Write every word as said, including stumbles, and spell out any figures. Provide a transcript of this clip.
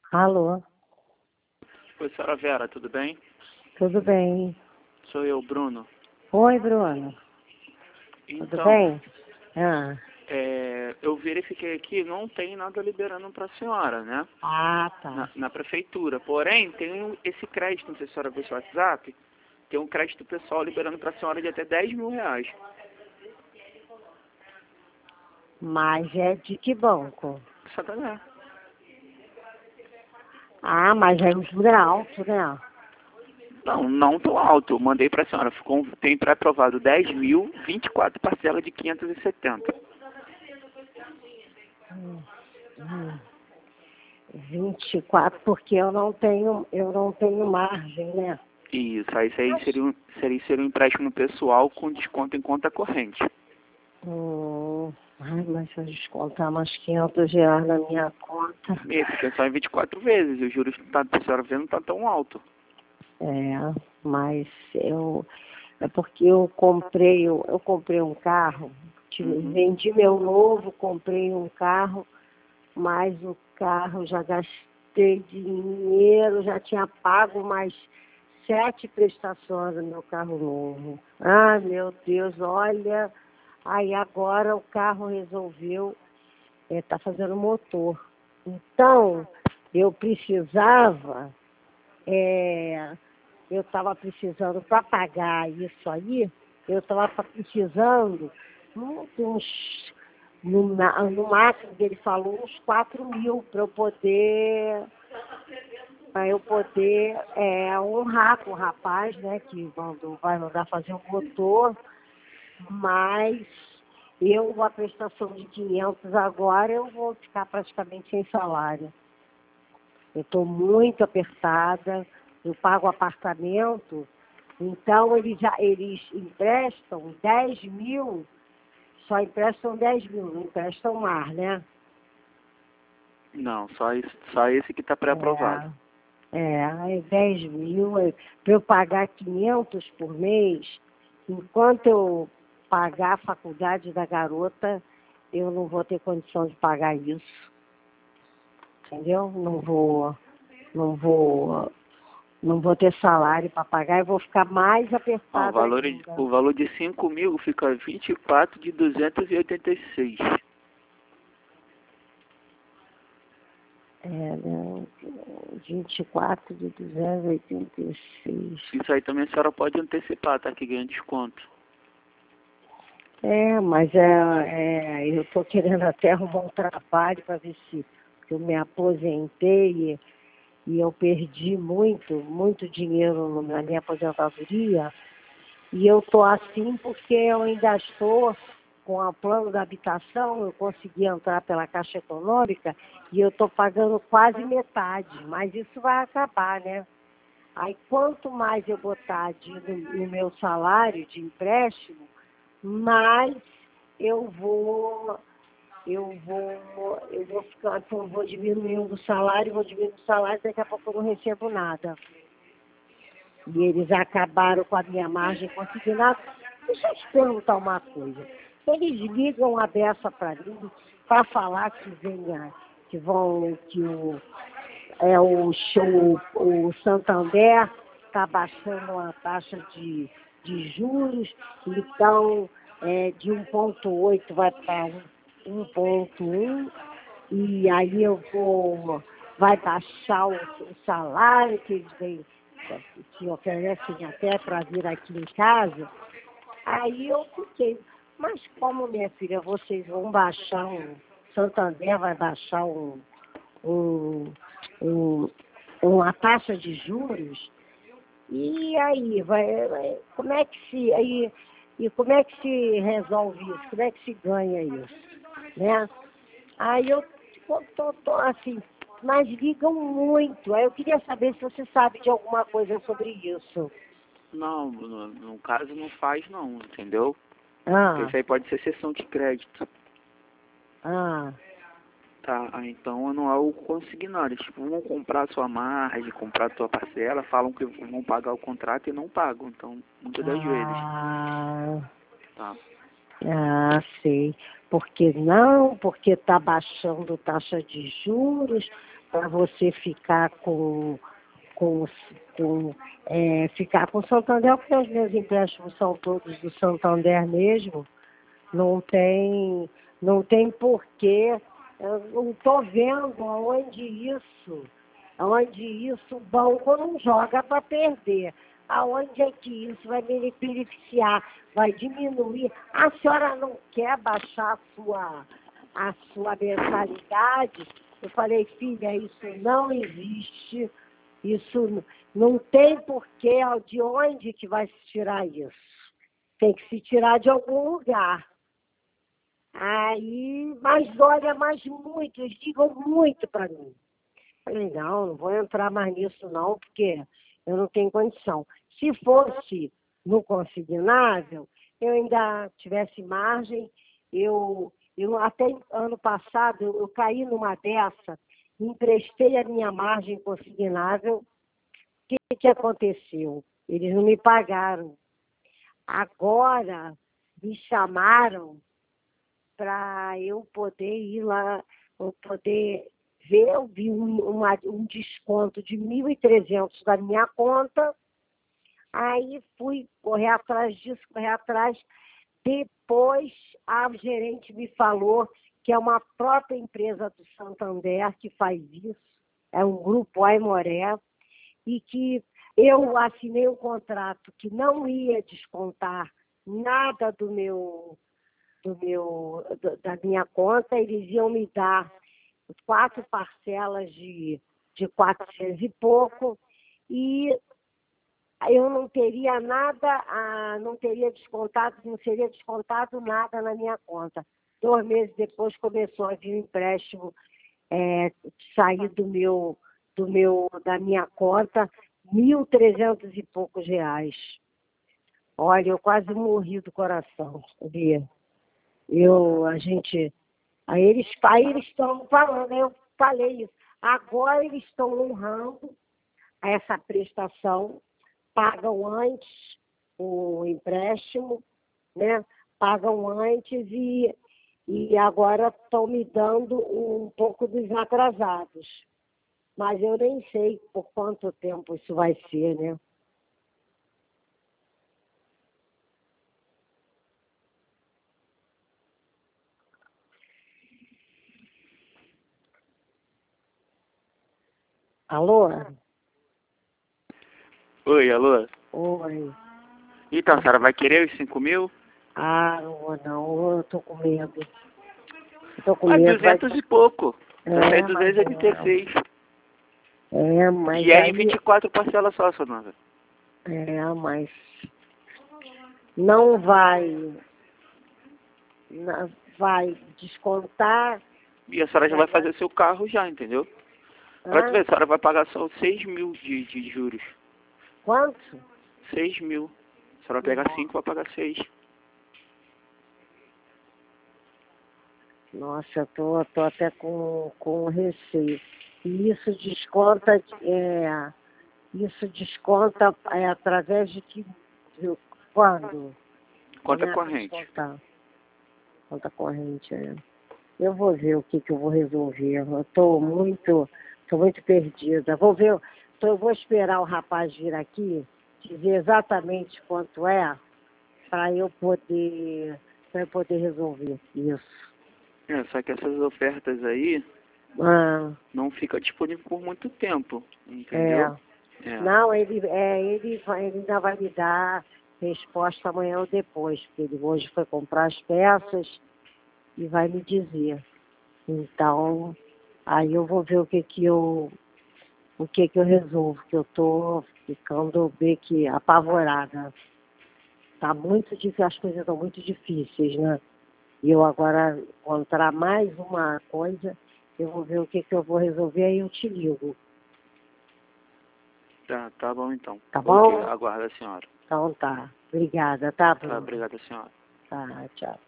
Alô, Oi, senhora Vera, tudo bem? tudo bem? Sou eu, Bruno. Oi, Bruno, tudo Então, bem? Ah, é, eu verifiquei aqui, não tem nada liberando para a senhora, né? ah, Na, tá. na prefeitura. Porém, tem um- esse crédito, não sei se a senhora viu seu WhatsApp, tem um crédito pessoal liberando para a senhora de até dez mil reais. Mas é de que banco? Santander. Ah, mas é um juro alto, né? Não, não tão alto. Eu mandei para a senhora. Ficou, tem pré-aprovado dez mil, vinte e quatro parcelas de quinhentos e setenta. Hum, hum. vinte e quatro, porque eu não tenho, eu não tenho margem, né? Isso, aí isso aí Mas, seria um, seria, seria um empréstimo pessoal com desconto em conta corrente. hum, ai, mas se eu descontar mais quinhentos reais na minha conta, E fica só em vinte e quatro vezes. Os juros que tá, a senhora vê não tá tão alto. é, mas eu, é porque eu comprei, eu, eu comprei um carro, tive- Uhum. vendi meu novo, comprei um carro, mas o carro já gastei dinheiro, já tinha pago mais sete prestações no meu carro novo. Ah, meu Deus, olha, aí agora o carro resolveu, está fazendo motor. Então, eu precisava, é, eu estava precisando, para pagar isso aí, eu estava precisando hum, de uns, no, ma- no máximo que ele falou, uns quatro mil para eu poder, para eu poder é, honrar com o rapaz, né, que mandou, vai mandar fazer o motor, mas eu, a prestação de quinhentos agora, eu vou ficar praticamente sem salário. Eu estou muito apertada, eu pago apartamento, então eles, já, eles emprestam dez mil, só emprestam dez mil, não emprestam mais, né? Não, só, esse- só esse que tá pré-aprovado. É, é, aí dez mil, para eu pagar quinhentos por mês, enquanto eu pagar a faculdade da garota, eu não vou ter condição de pagar isso, entendeu? Não vou, não vou Não vou ter salário para pagar e vou ficar mais Ó, o apertada valor, ainda. o valor de cinco mil fica vinte e quatro de duzentos e oitenta e seis. É, né, vinte e quatro de duzentos e oitenta e seis. Isso aí também a senhora pode antecipar, tá? Que ganha desconto. É, mas é, é, eu estou querendo até arrumar um trabalho para ver se eu me aposentei e, e eu perdi muito, muito dinheiro no- na minha aposentadoria. E eu estou assim porque eu ainda estou com o plano da habitação, eu consegui entrar pela Caixa Econômica e eu estou pagando quase metade, mas isso vai acabar, né? Aí quanto mais eu botar de, no, no meu salário de empréstimo, mais eu vou, eu vou, eu vou ficar, eu vou diminuindo o salário, vou diminuindo o salário, daqui a pouco eu não recebo nada. E eles acabaram com a minha margem consignada. Deixa eu te perguntar uma coisa. Eles ligam a beça para mim para falar que venha, que vão, que o, é, o, show, o Santander está baixando a taxa de, de juros, então é, de um ponto oito vai para um ponto um, e aí eu vou, vai baixar o, o salário que eles vêm, que oferecem até para vir aqui em casa. Aí eu fiquei, mas como, minha filha, vocês vão baixar um, Santander vai baixar um, um, um, uma taxa de juros, e aí, vai, vai- como é que se, aí, e como é que se resolve isso? Como é que se ganha isso? Né? Aí eu tô, tô, tô, assim, mas ligam muito. Aí eu queria saber se você sabe de alguma coisa sobre isso. Não, no, no caso não faz não, entendeu? Porque Ah, isso aí pode ser sessão de crédito. ah, Tá, ah, então não é o consignado. Eles tipo, vão comprar a sua margem, comprar a tua parcela, falam que vão pagar o contrato e não pagam. Então, muitas das vezes. ah, Tá. ah, sei. Porque não, porque está baixando taxa de juros, para você ficar com, com, com é, ficar com o Santander, porque os meus empréstimos são todos do Santander mesmo. Não tem, não tem porquê. Eu não estou vendo aonde isso, aonde isso o banco não joga para perder. Aonde é que isso vai me beneficiar, vai diminuir? A senhora não quer baixar a sua, a sua mensalidade? Eu falei, filha, isso não existe, isso não tem porquê, de onde que vai se tirar isso? Tem que se tirar de algum lugar. Aí, mas olha, mas muito, eles ligam muito para mim. Falei, não, não vou entrar mais nisso não, porque eu não tenho condição. Se fosse no consignável, eu ainda tivesse margem, eu, eu até ano passado, eu, eu caí numa dessa, emprestei a minha margem consignável. O que, que aconteceu? Eles não me pagaram. Agora me chamaram para eu poder ir lá, eu poder ver, eu vi um, uma, um desconto de mil e trezentos da minha conta, aí fui correr atrás disso, correr atrás. Depois a gerente me falou que é uma própria empresa do Santander que faz isso, é um grupo Aimoré, e que eu assinei um contrato que não ia descontar nada do meu do meu, da minha conta, eles iam me dar quatro parcelas de, de quatrocentos e pouco, e eu não teria nada, ah, não teria descontado, não seria descontado nada na minha conta. Dois meses depois começou a vir um empréstimo é, sair do meu, do meu, da minha conta, mil trezentos e poucos reais. Olha, eu quase morri do coração, sabia? Eu, a gente, aí eles aí eles estão falando, eu falei isso. Agora eles estão honrando essa prestação, pagam antes o empréstimo, né? Pagam antes e, e agora estão me dando um pouco dos atrasados. Mas eu nem sei por quanto tempo isso vai ser, né? Alô? Oi, alô? Oi. Então, a senhora vai querer os cinco mil? Ah, não vou não, eu tô com medo. Eu tô com Ah, medo. Vai... duzentos e pouco. Vai sair É, mas duzentos e oitenta e seis. é, mas E é em aí... vinte e quatro parcelas só, Sonora. É, mas não vai... Não vai descontar... E a senhora já vai fazer seu carro já, entendeu? Pra tu ver, Ah, a senhora vai pagar só seis mil de, de juros. quanto? Seis mil. A senhora pega cinco, vai pagar seis. Nossa, eu tô, tô até com, com receio. E isso desconta... É, isso desconta é, através de que... de quando? Conta Começa a corrente. descontar. Conta corrente, é. Eu vou ver o que, que eu vou resolver. Eu estou muito, tô muito perdida. Vou ver, tô, eu vou esperar o rapaz vir aqui, dizer exatamente quanto é, para eu poder, para eu poder resolver isso. É, só que essas ofertas aí Ah, não fica disponível por muito tempo, é. entendeu? É. Não, ele, é, ele, vai, ele ainda vai me dar resposta amanhã ou depois, porque ele hoje foi comprar as peças e vai me dizer. Então, aí eu vou ver o que que eu, o que que eu resolvo, que eu tô ficando bem que apavorada. Tá muito difícil, as coisas estão muito difíceis, né? E eu agora encontrar mais uma coisa, eu vou ver o que que eu vou resolver, aí eu te ligo. Tá, tá bom então. Tá Ok, bom? aguarda a senhora. Então tá. Obrigada, tá, Tá, Bruno? obrigado, senhora. Tá, tchau.